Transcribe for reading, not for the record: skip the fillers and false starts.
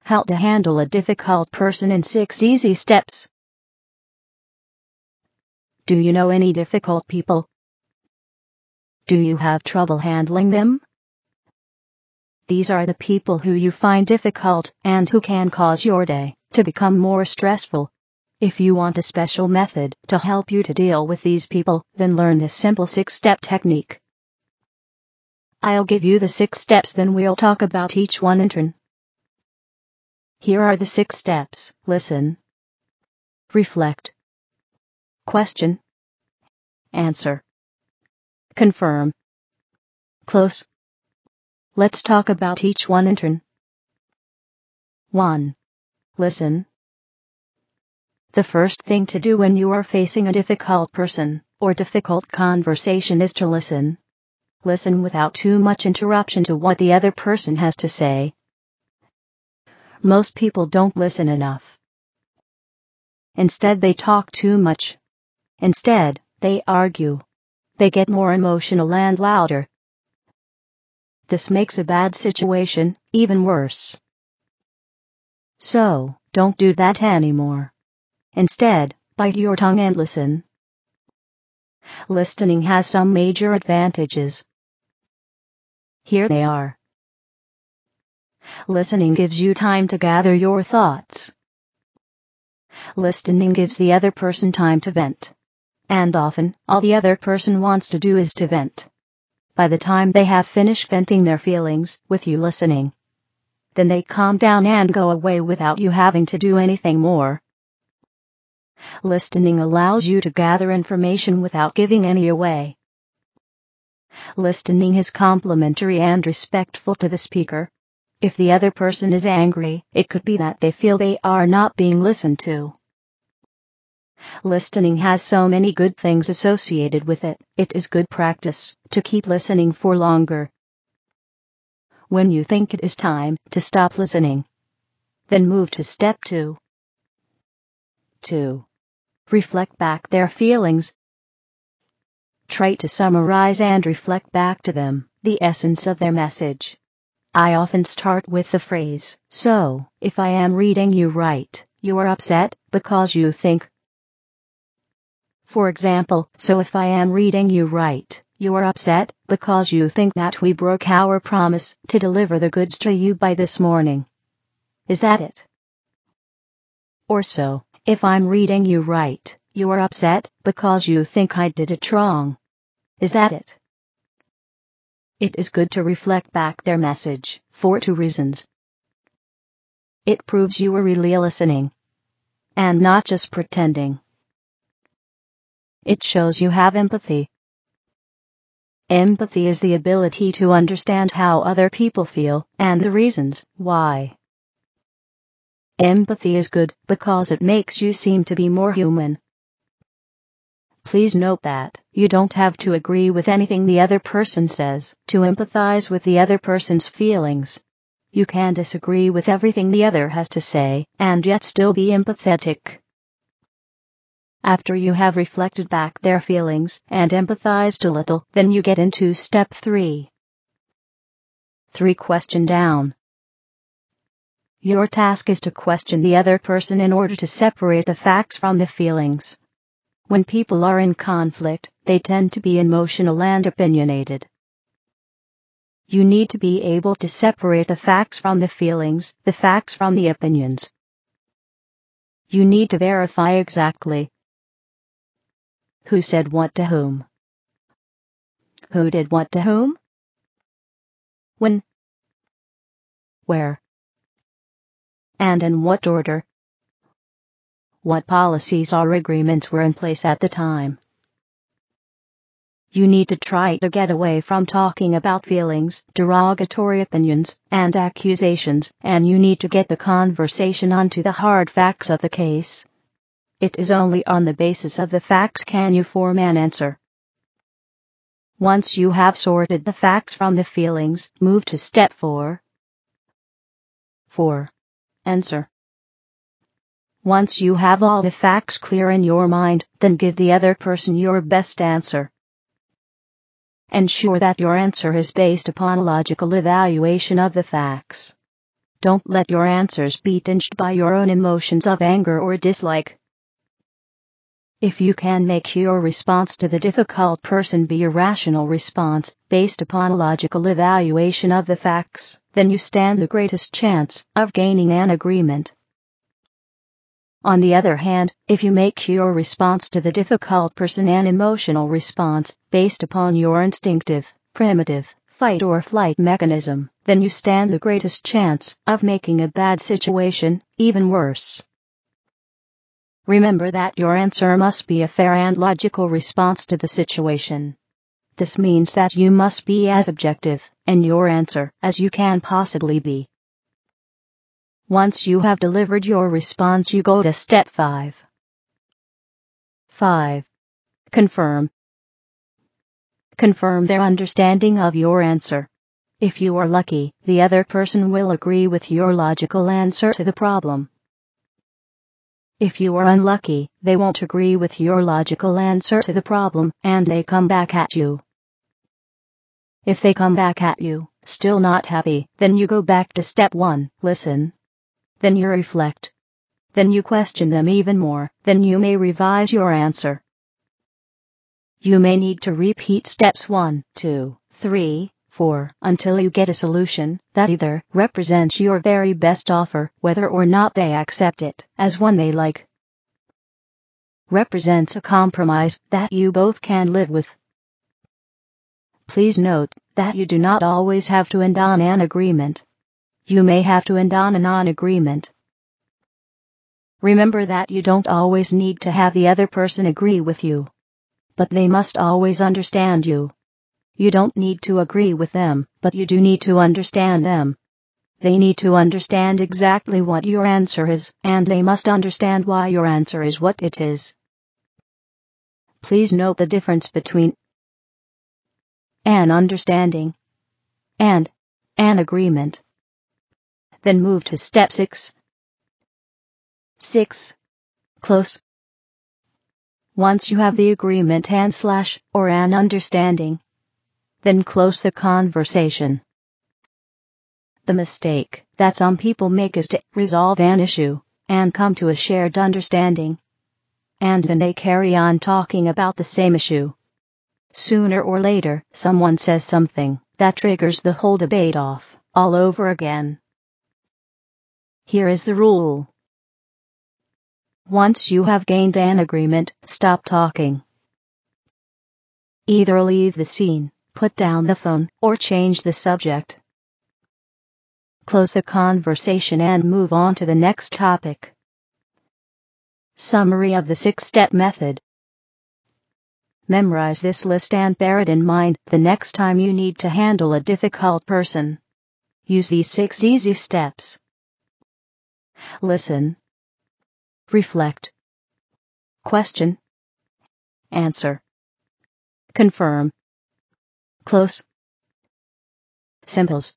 How to handle a difficult person in 6 easy steps. Do you know any difficult people? Do you have trouble handling them? These are the people who you find difficult and who can cause your day to become more stressful. If you want a special method to help you to deal with these people, then learn this simple 6-step technique. I'll give you the 6 steps, then we'll talk about each one in turn. Here are the 6 steps. Listen. Reflect. Question. Answer. Confirm. Close. Let's talk about each one in turn. 1. Listen. The first thing to do when you are facing a difficult person or difficult conversation is to listen. Listen without too much interruption to what the other person has to say. Most people don't listen enough. Instead, they talk too much. Instead, they argue. They get more emotional and louder. This makes a bad situation even worse. So, don't do that anymore. Instead, bite your tongue and listen. Listening has some major advantages. Here they are. Listening gives you time to gather your thoughts. Listening gives the other person time to vent. And often, all the other person wants to do is to vent. By the time they have finished venting their feelings with you listening, then they calm down and go away without you having to do anything more. Listening allows you to gather information without giving any away. Listening is complimentary and respectful to the speaker. If the other person is angry, it could be that they feel they are not being listened to. Listening has so many good things associated with it. It is good practice to keep listening for longer. When you think it is time to stop listening, then move to step 2. 2. Reflect back their feelings. Try to summarize and reflect back to them the essence of their message. I often start with the phrase, "So, if I am reading you right, you are upset because you think." For example, "So if I am reading you right, you are upset because you think that we broke our promise to deliver the goods to you by this morning. Is that it?" Or "So, if I'm reading you right, you are upset because you think I did it wrong. Is that it?" It is good to reflect back their message for 2 reasons. It proves you are really listening, and not just pretending. It shows you have empathy. Empathy is the ability to understand how other people feel and the reasons why. Empathy is good because it makes you seem to be more human. Please note that you don't have to agree with anything the other person says to empathize with the other person's feelings. You can disagree with everything the other has to say and yet still be empathetic. After you have reflected back their feelings and empathized a little, then you get into step 3. 3. Question down. Your task is to question the other person in order to separate the facts from the feelings. When people are in conflict, they tend to be emotional and opinionated. You need to be able to separate the facts from the feelings, the facts from the opinions. You need to verify exactly who said what to whom, who did what to whom, when, where, and in what order. What policies or agreements were in place at the time. You need to try to get away from talking about feelings, derogatory opinions, and accusations, and you need to get the conversation onto the hard facts of the case. It is only on the basis of the facts can you form an answer. Once you have sorted the facts from the feelings, move to step 4. 4. Answer. Once you have all the facts clear in your mind, then give the other person your best answer. Ensure that your answer is based upon a logical evaluation of the facts. Don't let your answers be tinged by your own emotions of anger or dislike. If you can make your response to the difficult person be a rational response, based upon a logical evaluation of the facts, then you stand the greatest chance of gaining an agreement. On the other hand, if you make your response to the difficult person an emotional response, based upon your instinctive, primitive, fight or flight mechanism, then you stand the greatest chance of making a bad situation even worse. Remember that your answer must be a fair and logical response to the situation. This means that you must be as objective in your answer as you can possibly be. Once you have delivered your response, you go to step 5. 5. Confirm. Confirm their understanding of your answer. If you are lucky, the other person will agree with your logical answer to the problem. If you are unlucky, they won't agree with your logical answer to the problem, and they come back at you. If they come back at you, still not happy, then you go back to step 1, listen. Then you reflect. Then you question them even more, then you may revise your answer. You may need to repeat steps 1, 2, 3, 4, until you get a solution that either represents your very best offer, whether or not they accept it as one they like, represents a compromise that you both can live with. Please note that you do not always have to end on an agreement. You may have to end on a non-agreement. Remember that you don't always need to have the other person agree with you, but they must always understand you. You don't need to agree with them, but you do need to understand them. They need to understand exactly what your answer is, and they must understand why your answer is what it is. Please note the difference between an understanding and an agreement. Then move to step 6. 6. Close. Once you have the agreement or an understanding, then close the conversation. The mistake that some people make is to resolve an issue and come to a shared understanding, and then they carry on talking about the same issue. Sooner or later, someone says something that triggers the whole debate off all over again. Here is the rule. Once you have gained an agreement, stop talking. Either leave the scene, put down the phone, or change the subject. Close the conversation and move on to the next topic. Summary of the 6-step method. Memorize this list and bear it in mind the next time you need to handle a difficult person. Use these 6 easy steps. Listen. Reflect. Question. Answer. Confirm. Close. Simples.